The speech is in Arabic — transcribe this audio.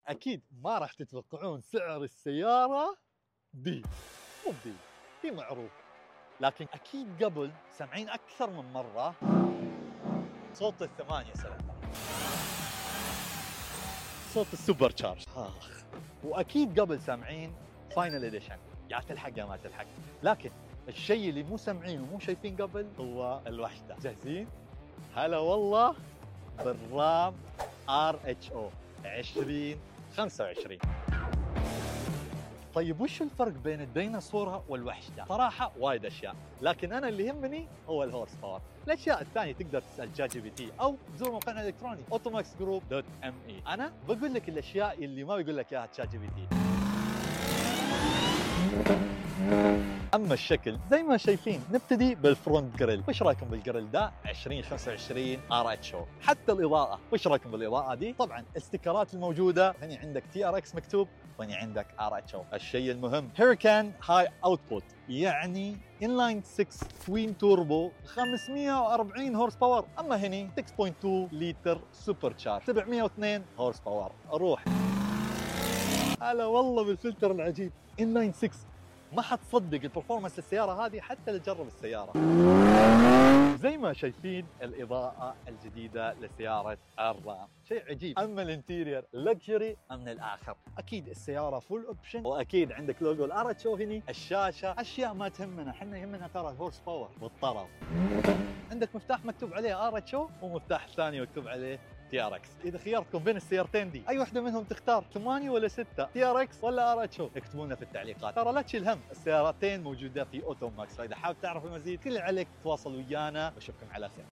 اكيد ما راح تتوقعون سعر السياره دي. مو دي معروف، لكن اكيد قبل سامعين اكثر من مره صوت الثمانية سلندر، صوت السوبر تشارج واكيد قبل سامعين فاينل اديشن، يا تلحق يا ما تلحق. لكن الشيء اللي مو سامعين ومو شايفين قبل هو الوحده. جاهزين؟ هلا والله بالرام RH0 2025. طيب وش الفرق بين الديناصورة والوحدة؟ صراحة وايد أشياء، لكن أنا اللي يهمني هو الهورس باور. الأشياء الثانية تقدر تسأل ChatGPT أو تزور موقعنا الإلكتروني automaxgroup.me. أنا بقول لك الأشياء اللي ما بيقول لك إياها ChatGPT. اما الشكل زي ما شايفين، نبتدي بالفرونت جريل. وش رايكم بالجريل ده 2025 RH0؟ حتى الاضاءه، وش رايكم بالاضاءه دي؟ طبعا الاستيكرات الموجوده، هنا عندك TRX مكتوب وهنا عندك RH0. الشيء المهم هيريكان هاي اوتبوت، يعني انلاين 6 توين توربو 540 هورس باور. اما هني 6.2 لتر سوبر تشارج 702 هورس باور. اروح هلا والله بالفلتر العجيب انلاين 6. ما حتصدق البرفورمانس للسيارة هذه حتى لو تجرب السيارة. زي ما شايفين الإضاءة الجديدة لسيارة الرام شيء عجيب. أما الانتيرير لكجري من الآخر. أكيد السيارة فول أوبشن، وأكيد عندك لوجو الRHO هني. الشاشة أشياء ما تهمنا، احنا يهمنا ترى الهورس باور والطرف. عندك مفتاح مكتوب عليه RH0 ومفتاح ثاني مكتوب عليه TRX. إذا خيرتكم بين السيارتين دي أي واحدة منهم تختار، 8 ولا 6، TRX ولا RH0؟ اكتبوا لنا في التعليقات. ترى لا تشيل هم، السيارتين موجودة في أوتوماكس، فإذا حاب تعرف المزيد كل اللي عليك تواصل ويانا، وأشوفكم على خير.